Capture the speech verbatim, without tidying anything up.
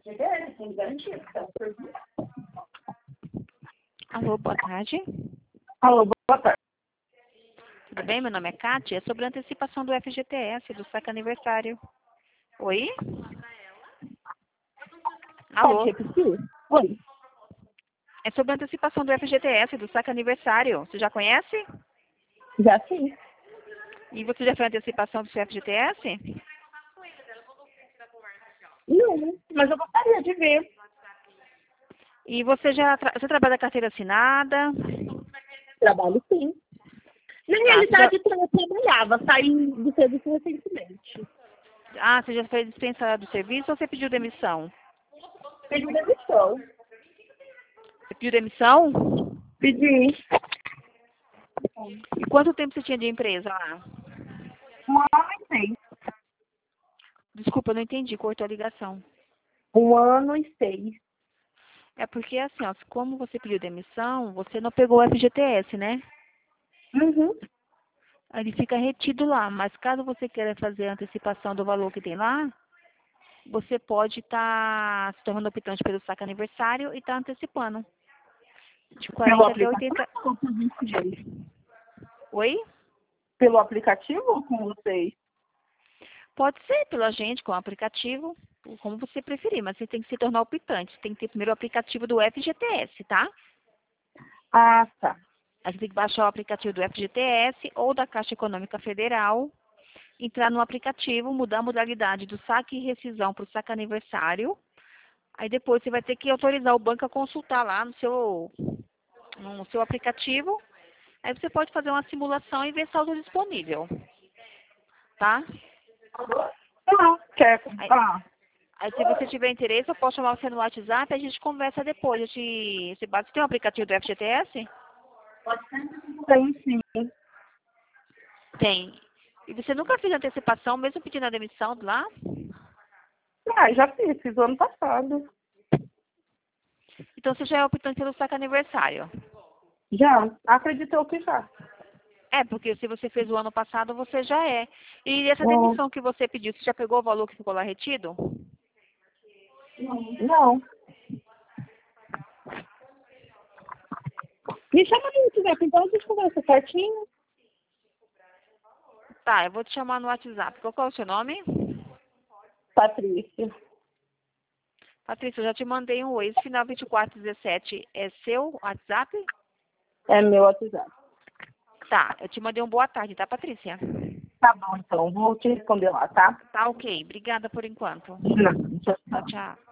É, tem garantia. Alô, boa tarde. Alô, boa tarde. Tudo bem? Meu nome é Kátia. É sobre a antecipação do F G T S, do saque aniversário. Oi? Pode Alô? repetir? Oi. É sobre a antecipação do F G T S, do saque aniversário. Você já conhece? Já sim. E você já fez a antecipação do seu F G T S? Não, mas eu gostaria de ver. E você já tra você trabalha da carteira assinada? Trabalho sim. Na Tá, você já... realidade, eu trabalhava, saí do serviço recentemente. Ah, você já foi dispensada do serviço ou você pediu demissão? Pedi demissão. Você pediu demissão? Pedi E quanto tempo você tinha de empresa lá? um ano e seis. Desculpa, eu não entendi, cortou a ligação. Um ano e seis. É porque assim, ó, como você pediu demissão, você não pegou o F G T S, né? Uhum. Aí ele fica retido lá, mas caso você queira fazer a antecipação do valor que tem lá, você pode estar se tornando optante pelo saque aniversário e estar antecipando. De Pelo quarenta até aplicativo oitenta. ou por vocês? Oi? Pelo aplicativo ou com vocês? Pode ser pela gente, com o aplicativo, como você preferir, mas você tem que se tornar optante. Você tem que ter primeiro o aplicativo do F G T S, tá? Ah, tá. Aí você tem que baixar o aplicativo do F G T S ou da Caixa Econômica Federal, entrar no aplicativo, mudar a modalidade do saque e rescisão para o saque aniversário. Aí depois você vai ter que autorizar o banco a consultar lá no seu, no seu aplicativo. Aí você pode fazer uma simulação e ver saldo disponível, tá? Ah, quer. Aí, Ah, aí se você tiver interesse, eu posso chamar você no WhatsApp e a gente conversa depois. Eu te, você bate- você tem um aplicativo do F G T S? tem sim. Tem. E você nunca fez antecipação, mesmo pedindo a demissão lá? Ah, já fiz, fiz o ano passado. Então você já é optante pelo saque aniversário. Já, acredito eu que já. É, porque se você fez o ano passado, você já é. E essa Não, demissão que você pediu, você já pegou o valor que ficou lá retido? não. Me chama no WhatsApp, então a gente conversa certinho. Tá, eu vou te chamar no WhatsApp. Qual que é o seu nome? Patrícia. Patrícia, eu já te mandei um oi. Esse final vinte e quatro dezessete é seu WhatsApp? É meu WhatsApp. Tá, eu te mandei um boa tarde, tá, Patrícia? Tá bom, então. Vou te responder lá, tá? Tá ok. Obrigada por enquanto. Não, tchau, Tchau, tchau. tchau.